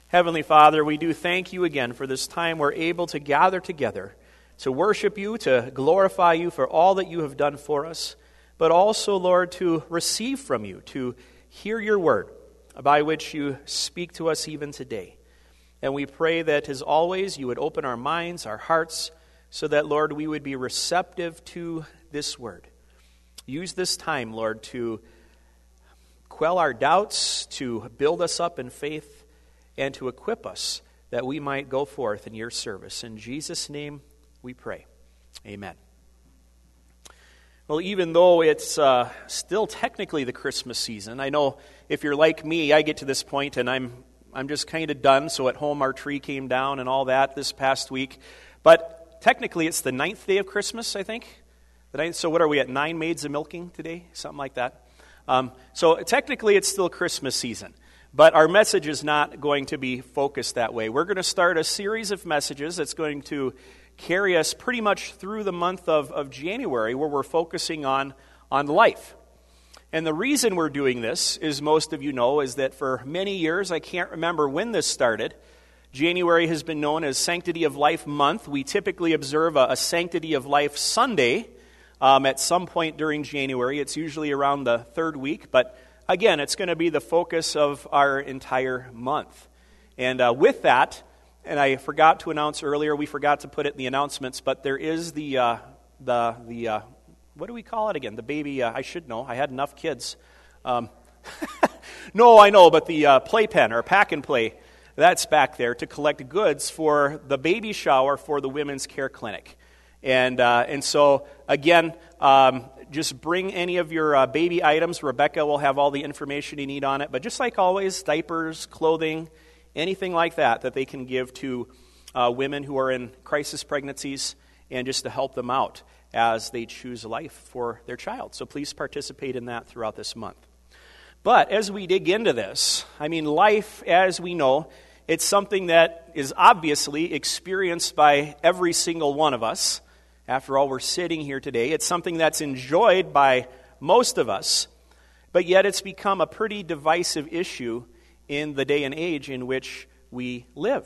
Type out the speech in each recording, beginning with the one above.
Heavenly Father, we do thank you again for this time we're able to gather together to worship you, to glorify you for all that you have done for us, but also, Lord, to receive from you, to hear your word, by which you speak to us even today. And we pray that, as always, you would open our minds, our hearts, so that, Lord, we would be receptive to this word. Use this time, Lord, to quell our doubts, to build us up in faith, and to equip us that we might go forth in your service. In Jesus' name we pray. Amen. Well, even though it's still technically the Christmas season, I know if you're like me, I get to this point and I'm just kind of done. So at home our tree came down and all that this past week. But technically it's the 9th day of Christmas, I think. So what are we at, 9 maids a milking today? Something like that. So technically it's still Christmas season. But our message is not going to be focused that way. We're going to start a series of messages that's going to carry us pretty much through the month of January, where we're focusing on life. And the reason we're doing this, as most of you know, is that for many years, I can't remember when this started, January has been known as Sanctity of Life Month. We typically observe a Sanctity of Life Sunday at some point during January. It's usually around the 3rd week, but again, it's going to be the focus of our entire month. And with that, and I forgot to announce earlier, we forgot to put it in the announcements, but there is the what do we call it again? The baby, I should know, I had enough kids. No, I know, but the playpen or pack and play, that's back there to collect goods for the baby shower for the Women's Care Clinic. And so, again, just bring any of your baby items. Rebecca will have all the information you need on it. But just like always, diapers, clothing, anything like that they can give to women who are in crisis pregnancies and just to help them out as they choose life for their child. So please participate in that throughout this month. But as we dig into this, life, as we know, it's something that is obviously experienced by every single one of us. After all, we're sitting here today. It's something that's enjoyed by most of us, but yet it's become a pretty divisive issue in the day and age in which we live.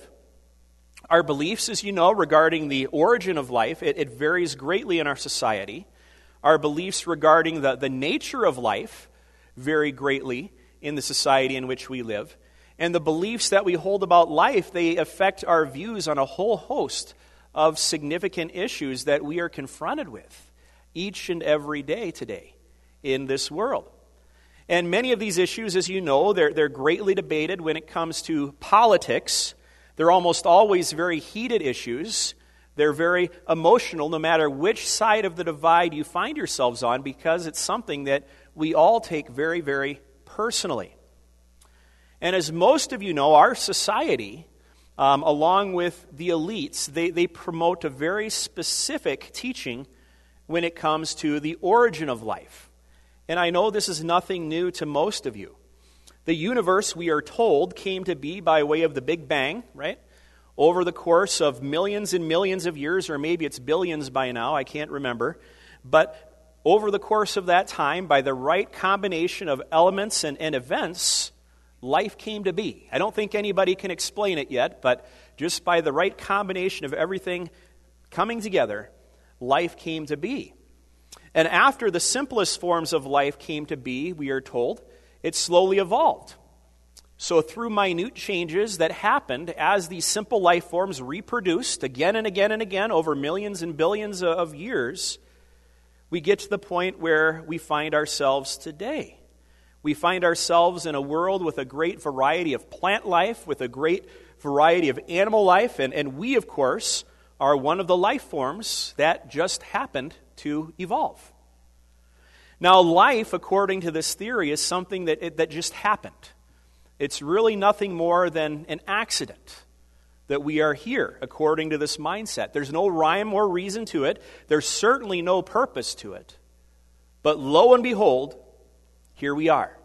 Our beliefs, as you know, regarding the origin of life, it varies greatly in our society. Our beliefs regarding the nature of life vary greatly in the society in which we live. And the beliefs that we hold about life, they affect our views on a whole host of significant issues that we are confronted with each and every day today in this world. And many of these issues, as you know, they're greatly debated when it comes to politics. They're almost always very heated issues. They're very emotional no matter which side of the divide you find yourselves on, because it's something that we all take very, very personally. And as most of you know, our society, along with the elites, they promote a very specific teaching when it comes to the origin of life. And I know this is nothing new to most of you. The universe, we are told, came to be by way of the Big Bang, right? Over the course of millions and millions of years, or maybe it's billions by now, I can't remember. But over the course of that time, by the right combination of elements and events, life came to be. I don't think anybody can explain it yet, but just by the right combination of everything coming together, life came to be. And after the simplest forms of life came to be, we are told, it slowly evolved. So through minute changes that happened as these simple life forms reproduced again and again and again over millions and billions of years, we get to the point where we find ourselves today. We find ourselves in a world with a great variety of plant life, with a great variety of animal life, and we, of course, are one of the life forms that just happened to evolve. Now, life, according to this theory, is something that just happened. It's really nothing more than an accident that we are here, according to this mindset. There's no rhyme or reason to it. There's certainly no purpose to it. But lo and behold, here we are.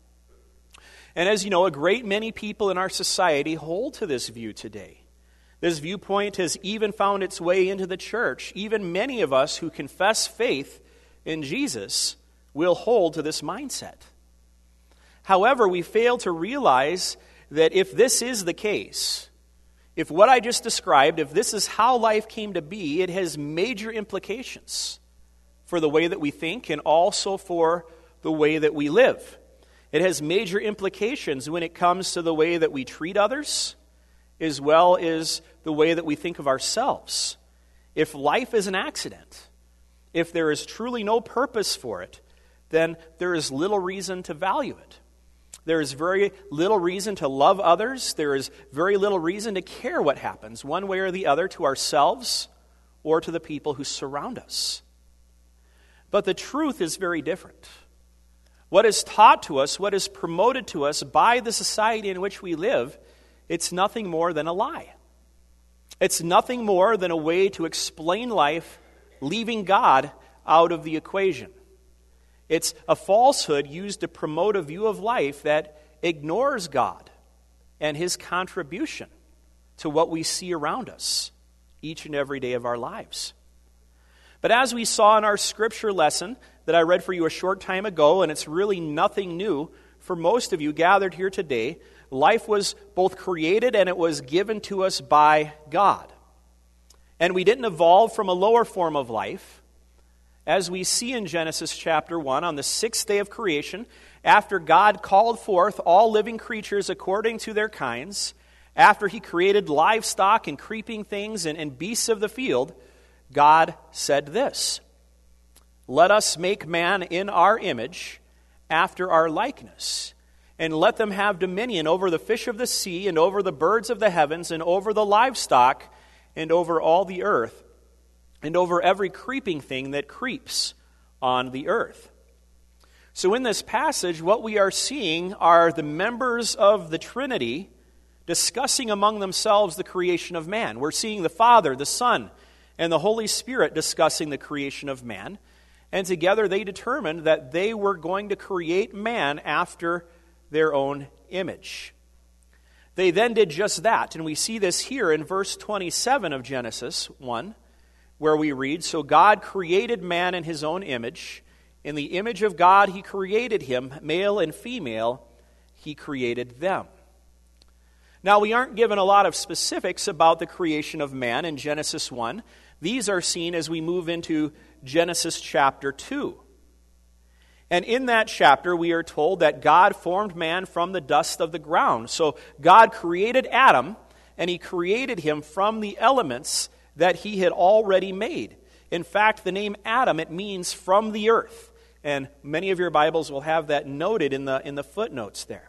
And as you know, a great many people in our society hold to this view today. This viewpoint has even found its way into the church. Even many of us who confess faith in Jesus will hold to this mindset. However, we fail to realize that if this is the case, if what I just described, if this is how life came to be, it has major implications for the way that we think and also for the way that we live. It has major implications when it comes to the way that we treat others, as well as the way that we think of ourselves. If life is an accident, if there is truly no purpose for it, then there is little reason to value it. There is very little reason to love others. There is very little reason to care what happens, one way or the other, to ourselves or to the people who surround us. But the truth is very different. What is taught to us, what is promoted to us by the society in which we live, it's nothing more than a lie. It's nothing more than a way to explain life, leaving God out of the equation. It's a falsehood used to promote a view of life that ignores God and His contribution to what we see around us each and every day of our lives. But as we saw in our scripture lesson that I read for you a short time ago, and it's really nothing new for most of you gathered here today, life was both created and it was given to us by God. And we didn't evolve from a lower form of life. As we see in Genesis chapter 1, on the sixth day of creation, after God called forth all living creatures according to their kinds, after He created livestock and creeping things and beasts of the field, God said this, "Let us make man in our image, after our likeness, and let them have dominion over the fish of the sea, and over the birds of the heavens, and over the livestock, and over all the earth, and over every creeping thing that creeps on the earth." So in this passage, what we are seeing are the members of the Trinity discussing among themselves the creation of man. We're seeing the Father, the Son, and the Holy Spirit discussing the creation of man. And together they determined that they were going to create man after their own image. They then did just that, and we see this here in verse 27 of Genesis 1, where we read, "So God created man in His own image. In the image of God He created him, male and female, He created them." Now, we aren't given a lot of specifics about the creation of man in Genesis 1. These are seen as we move into Genesis chapter 2. And in that chapter, we are told that God formed man from the dust of the ground. So God created Adam, and He created him from the elements that He had already made. In fact, the name Adam, it means from the earth. And many of your Bibles will have that noted in the footnotes there.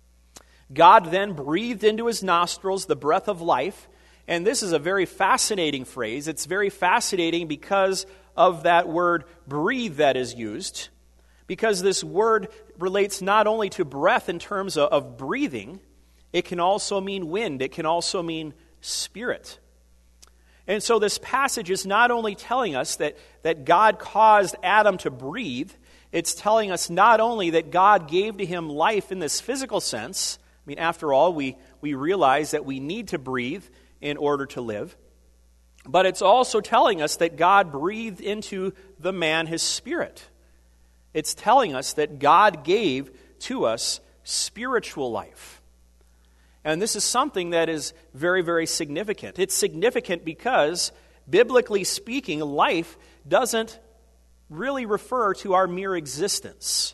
God then breathed into his nostrils the breath of life. And this is a very fascinating phrase. It's very fascinating because of that word breathe that is used. Because this word relates not only to breath in terms of breathing, it can also mean wind. It can also mean spirit. And so this passage is not only telling us that God caused Adam to breathe, it's telling us not only that God gave to him life in this physical sense. I mean, after all, we realize that we need to breathe in order to live. But it's also telling us that God breathed into the man his spirit. It's telling us that God gave to us spiritual life. And this is something that is very, very significant. It's significant because, biblically speaking, life doesn't really refer to our mere existence.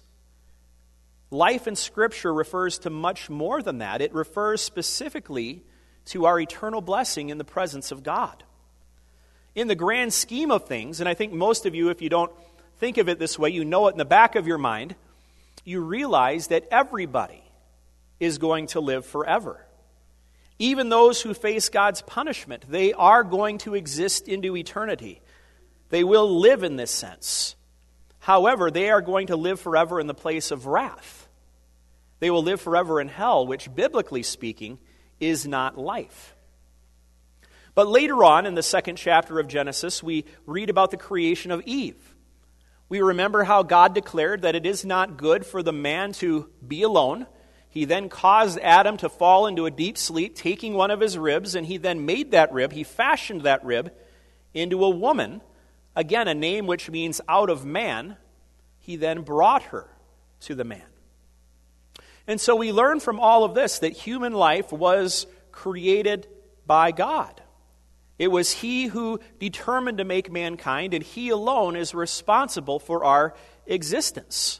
Life in Scripture refers to much more than that. It refers specifically to our eternal blessing in the presence of God. In the grand scheme of things, and I think most of you, if you don't think of it this way, you know it in the back of your mind, you realize that everybody is going to live forever. Even those who face God's punishment, they are going to exist into eternity. They will live in this sense. However, they are going to live forever in the place of wrath. They will live forever in hell, which, biblically speaking, is not life. But later on in the second chapter of Genesis, we read about the creation of Eve. We remember how God declared that it is not good for the man to be alone. He then caused Adam to fall into a deep sleep, taking one of his ribs, and he then made that rib, he fashioned that rib into a woman, again a name which means out of man. He then brought her to the man. And so we learn from all of this that human life was created by God. It was He who determined to make mankind, and He alone is responsible for our existence.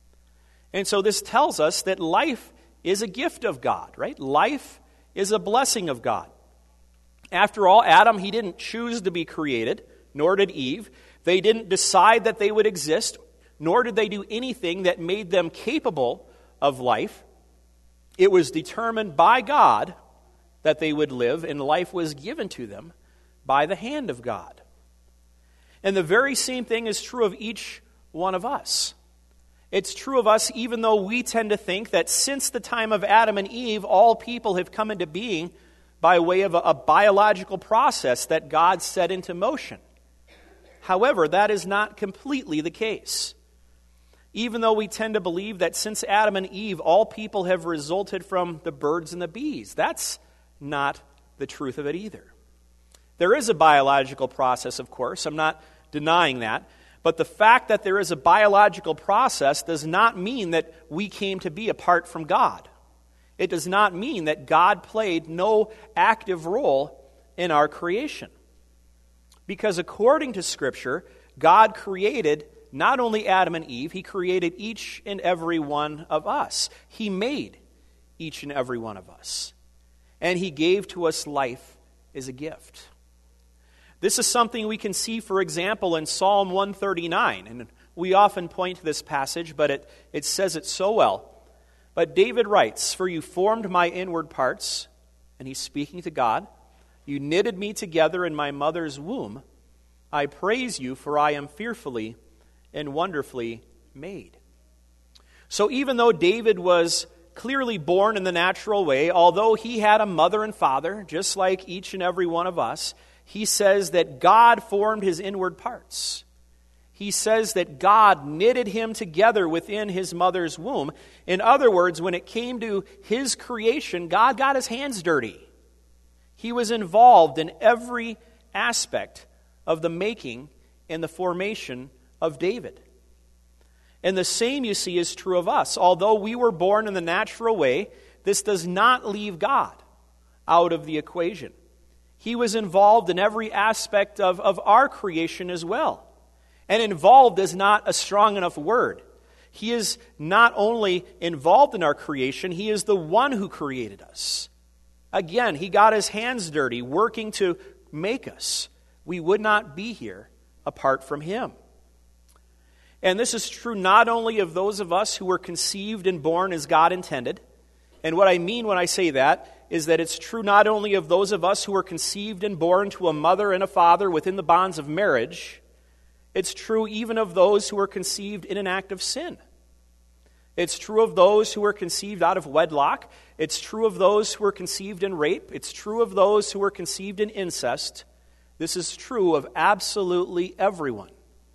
And so this tells us that life is a gift of God, right? Life is a blessing of God. After all, Adam, he didn't choose to be created, nor did Eve. They didn't decide that they would exist, nor did they do anything that made them capable of life. It was determined by God that they would live, and life was given to them by the hand of God. And the very same thing is true of each one of us. It's true of us even though we tend to think that since the time of Adam and Eve, all people have come into being by way of a biological process that God set into motion. However, that is not completely the case. Even though we tend to believe that since Adam and Eve, all people have resulted from the birds and the bees, that's not the truth of it either. There is a biological process, of course. I'm not denying that. But the fact that there is a biological process does not mean that we came to be apart from God. It does not mean that God played no active role in our creation. Because according to Scripture, God created not only Adam and Eve, He created each and every one of us. He made each and every one of us. And He gave to us life as a gift. This is something we can see, for example, in Psalm 139. And we often point to this passage, but it says it so well. But David writes, "For you formed my inward parts," and he's speaking to God, "you knitted me together in my mother's womb. I praise you, for I am fearfully and wonderfully made." So even though David was clearly born in the natural way, although he had a mother and father, just like each and every one of us, he says that God formed his inward parts. He says that God knitted him together within his mother's womb. In other words, when it came to his creation, God got his hands dirty. He was involved in every aspect of the making and the formation of David. And the same, you see, is true of us. Although we were born in the natural way, this does not leave God out of the equation. He was involved in every aspect of our creation as well. And involved is not a strong enough word. He is not only involved in our creation, He is the one who created us. Again, He got His hands dirty working to make us. We would not be here apart from Him. And this is true not only of those of us who were conceived and born as God intended. And what I mean when I say that is that it's true not only of those of us who were conceived and born to a mother and a father within the bonds of marriage, it's true even of those who were conceived in an act of sin. It's true of those who were conceived out of wedlock. It's true of those who were conceived in rape. It's true of those who were conceived in incest. This is true of absolutely everyone.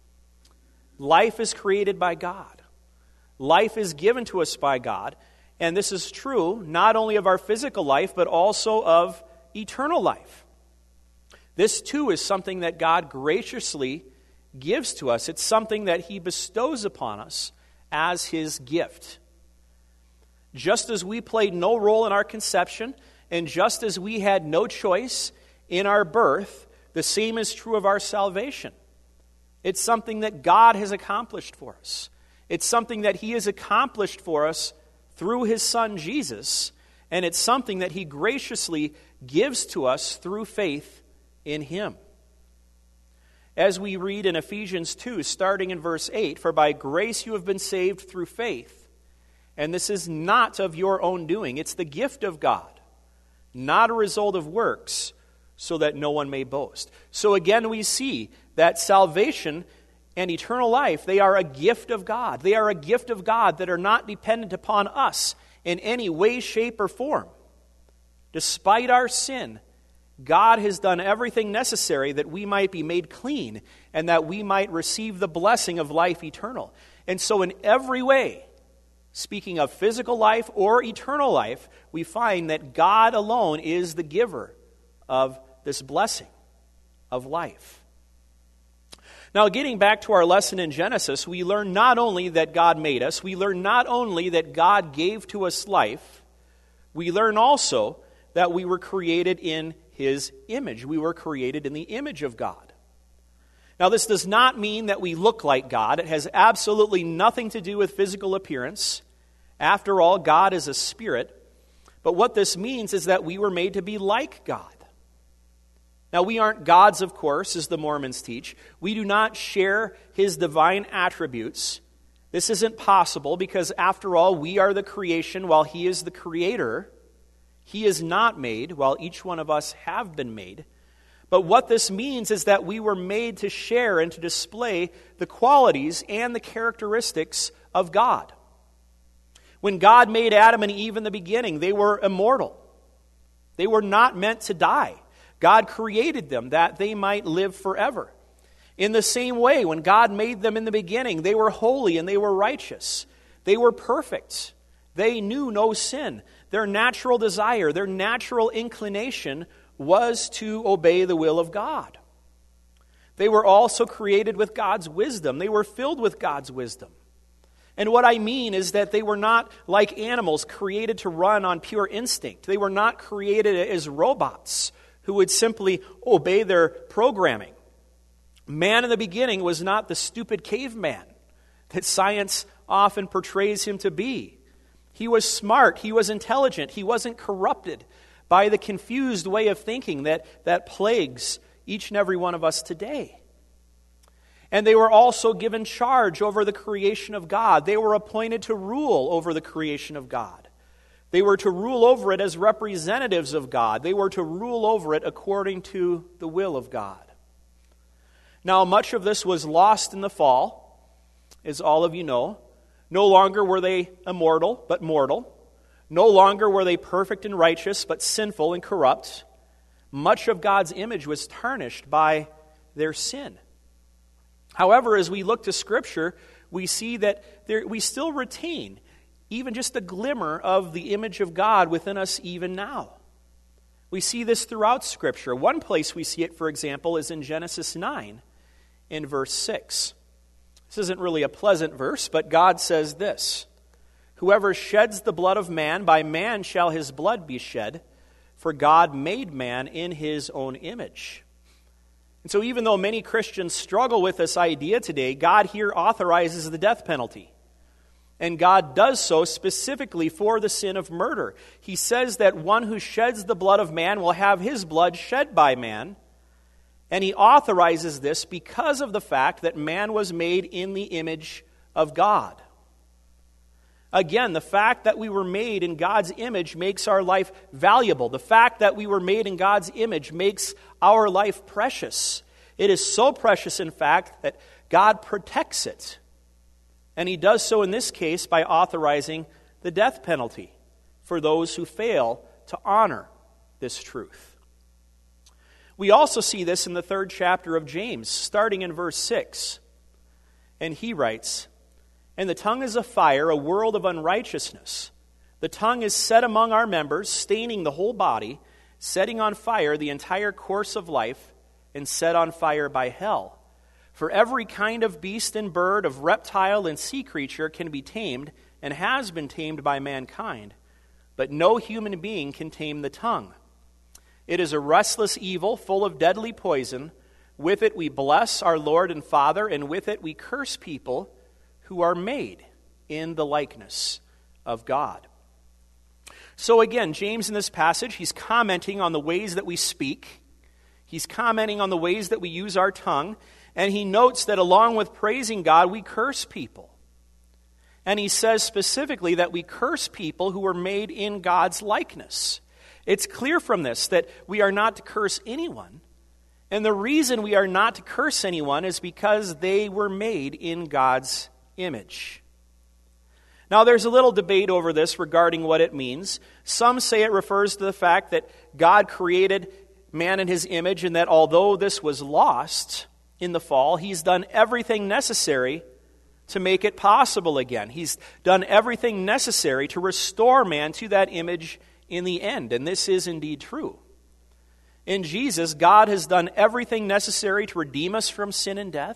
Life is created by God. Life is given to us by God. And this is true not only of our physical life, but also of eternal life. This too is something that God graciously gives to us. It's something that He bestows upon us as His gift. Just as we played no role in our conception, and just as we had no choice in our birth, the same is true of our salvation. It's something that God has accomplished for us. It's something that He has accomplished for us through His Son Jesus, and it's something that He graciously gives to us through faith in Him. As we read in Ephesians 2, starting in verse 8, "For by grace you have been saved through faith, and this is not of your own doing. It's the gift of God, not a result of works, so that no one may boast." So again, we see that salvation and eternal life, they are a gift of God. They are a gift of God that are not dependent upon us in any way, shape, or form. Despite our sin, God has done everything necessary that we might be made clean and that we might receive the blessing of life eternal. And so in every way, speaking of physical life or eternal life, we find that God alone is the giver of this blessing of life. Now, getting back to our lesson in Genesis, we learn not only that God made us, we learn not only that God gave to us life, we learn also that we were created in His image. We were created in the image of God. Now, this does not mean that we look like God. It has absolutely nothing to do with physical appearance. After all, God is a spirit. But what this means is that we were made to be like God. Now, we aren't gods, of course, as the Mormons teach. We do not share His divine attributes. This isn't possible because, after all, we are the creation while He is the creator. He is not made while each one of us have been made. But what this means is that we were made to share and to display the qualities and the characteristics of God. When God made Adam and Eve in the beginning, they were immortal. They were not meant to die. God created them that they might live forever. In the same way, when God made them in the beginning, they were holy and they were righteous. They were perfect. They knew no sin. Their natural desire, their natural inclination was to obey the will of God. They were also created with God's wisdom. They were filled with God's wisdom. And what I mean is that they were not like animals created to run on pure instinct. They were not created as robots who would simply obey their programming. Man in the beginning was not the stupid caveman that science often portrays him to be. He was smart, he was intelligent, he wasn't corrupted by the confused way of thinking that plagues each and every one of us today. And they were also given charge over the creation of God. They were appointed to rule over the creation of God. They were to rule over it as representatives of God. They were to rule over it according to the will of God. Now, much of this was lost in the fall, as all of you know. No longer were they immortal, but mortal. No longer were they perfect and righteous, but sinful and corrupt. Much of God's image was tarnished by their sin. However, as we look to Scripture, we see that we still retain even just a glimmer of the image of God within us even now. We see this throughout Scripture. One place we see it, for example, is in Genesis 9 in verse 6. This isn't really a pleasant verse, but God says this: "Whoever sheds the blood of man, by man shall his blood be shed, for God made man in His own image." And so even though many Christians struggle with this idea today, God here authorizes the death penalty. And God does so specifically for the sin of murder. He says that one who sheds the blood of man will have his blood shed by man. And He authorizes this because of the fact that man was made in the image of God. Again, the fact that we were made in God's image makes our life valuable. The fact that we were made in God's image makes our life precious. It is so precious, in fact, that God protects it. And He does so in this case by authorizing the death penalty for those who fail to honor this truth. We also see this in the 3rd chapter of James, starting in verse 6. And he writes, "And the tongue is a fire, a world of unrighteousness. The tongue is set among our members, staining the whole body, setting on fire the entire course of life, and set on fire by hell. For every kind of beast and bird, of reptile and sea creature can be tamed, and has been tamed by mankind. But no human being can tame the tongue. It is a restless evil, full of deadly poison. With it we bless our Lord and Father, and with it we curse people who are made in the likeness of God." So again, James in this passage, he's commenting on the ways that we speak. He's commenting on the ways that we use our tongue. And he notes that along with praising God, we curse people. And he says specifically that we curse people who are made in God's likeness. It's clear from this that we are not to curse anyone. And the reason we are not to curse anyone is because they were made in God's image. Now, there's a little debate over this regarding what it means. Some say it refers to the fact that God created man in His image, and that although this was lost in the fall, He's done everything necessary to make it possible again. He's done everything necessary to restore man to that image in the end, and this is indeed true. In Jesus, God has done everything necessary to redeem us from sin and death.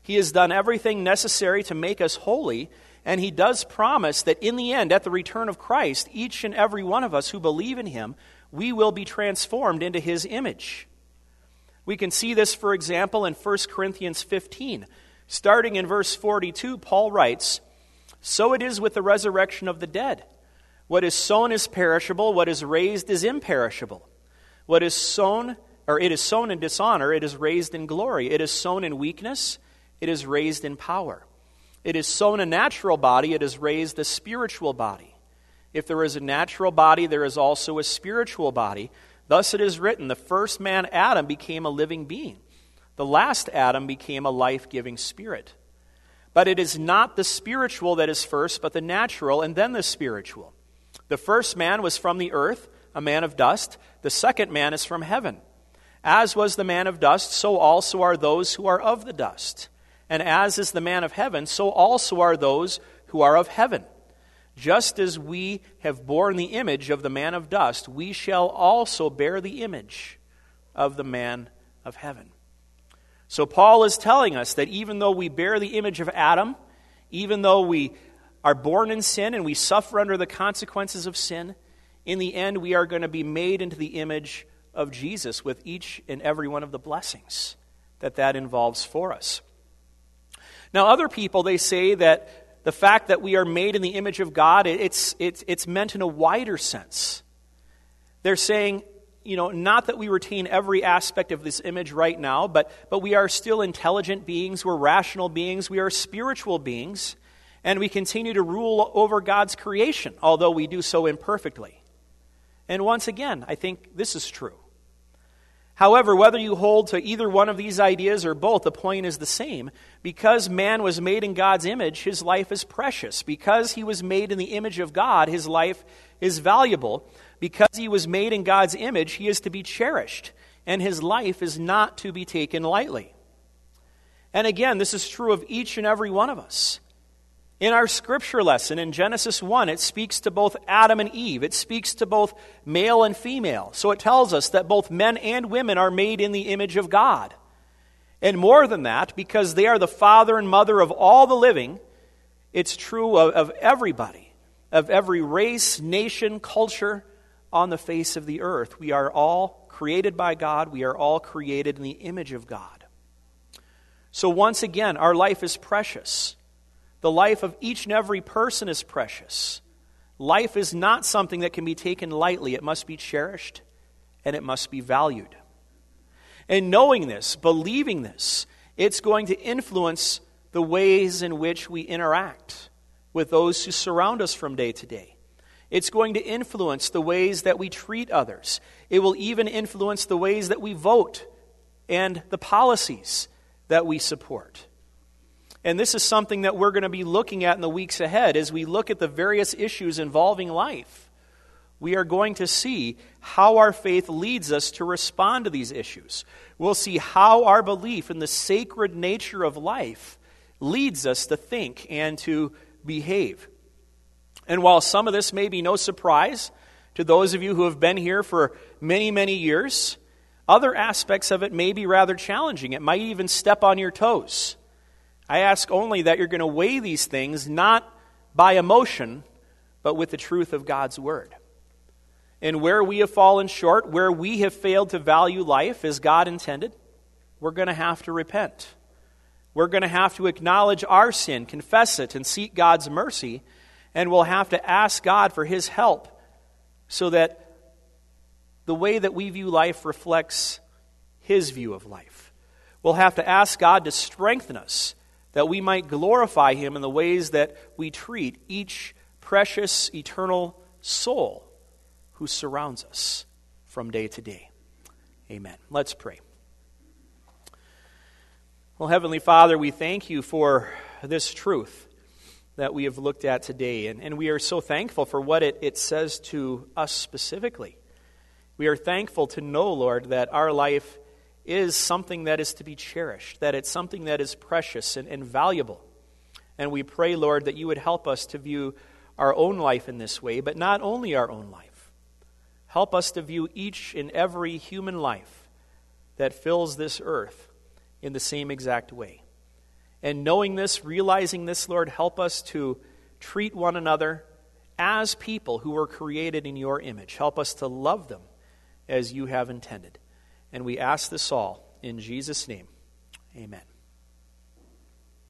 He has done everything necessary to make us holy, and he does promise that in the end, at the return of Christ, each and every one of us who believe in him, we will be transformed into his image. We can see this, for example, in 1 Corinthians 15. Starting in verse 42, Paul writes, "So it is with the resurrection of the dead. What is sown is perishable, what is raised is imperishable. What is sown, or it is sown in dishonor, it is raised in glory. It is sown in weakness, it is raised in power. It is sown a natural body, it is raised a spiritual body. If there is a natural body, there is also a spiritual body. Thus it is written, the first man, Adam, became a living being. The last Adam became a life-giving spirit. But it is not the spiritual that is first, but the natural, and then the spiritual. The first man was from the earth, a man of dust. The second man is from heaven. As was the man of dust, so also are those who are of the dust. And as is the man of heaven, so also are those who are of heaven. Just as we have borne the image of the man of dust, we shall also bear the image of the man of heaven." So Paul is telling us that even though we bear the image of Adam, even though we are born in sin and we suffer under the consequences of sin, in the end we are going to be made into the image of Jesus with each and every one of the blessings that involves for us. Now, other people, they say that the fact that we are made in the image of God, it's meant in a wider sense. They're saying, not that we retain every aspect of this image right now, but we are still intelligent beings, we're rational beings, we are spiritual beings, and we continue to rule over God's creation, although we do so imperfectly. And once again, I think this is true. However, whether you hold to either one of these ideas or both, the point is the same. Because man was made in God's image, his life is precious. Because he was made in the image of God, his life is valuable. Because he was made in God's image, he is to be cherished, and his life is not to be taken lightly. And again, this is true of each and every one of us. In our scripture lesson in Genesis 1, it speaks to both Adam and Eve. It speaks to both male and female. So it tells us that both men and women are made in the image of God. And more than that, because they are the father and mother of all the living, it's true of everybody, of every race, nation, culture on the face of the earth. We are all created by God. We are all created in the image of God. So once again, our life is precious. The life of each and every person is precious. Life is not something that can be taken lightly. It must be cherished, and it must be valued. And knowing this, believing this, it's going to influence the ways in which we interact with those who surround us from day to day. It's going to influence the ways that we treat others. It will even influence the ways that we vote and the policies that we support. And this is something that we're going to be looking at in the weeks ahead as we look at the various issues involving life. We are going to see how our faith leads us to respond to these issues. We'll see how our belief in the sacred nature of life leads us to think and to behave. And while some of this may be no surprise to those of you who have been here for many, many years, other aspects of it may be rather challenging. It might even step on your toes. I ask only that you're going to weigh these things not by emotion, but with the truth of God's Word. And where we have fallen short, where we have failed to value life as God intended, we're going to have to repent. We're going to have to acknowledge our sin, confess it, and seek God's mercy. And we'll have to ask God for His help so that the way that we view life reflects His view of life. We'll have to ask God to strengthen us, that we might glorify Him in the ways that we treat each precious, eternal soul who surrounds us from day to day. Amen. Let's pray. Well, Heavenly Father, we thank You for this truth that we have looked at today, and we are so thankful for what it says to us specifically. We are thankful to know, Lord, that our life is something that is to be cherished, that it's something that is precious and valuable. And we pray, Lord, that You would help us to view our own life in this way, but not only our own life. Help us to view each and every human life that fills this earth in the same exact way. And knowing this, realizing this, Lord, help us to treat one another as people who were created in your image. Help us to love them as you have intended. And we ask this all in Jesus' name. Amen.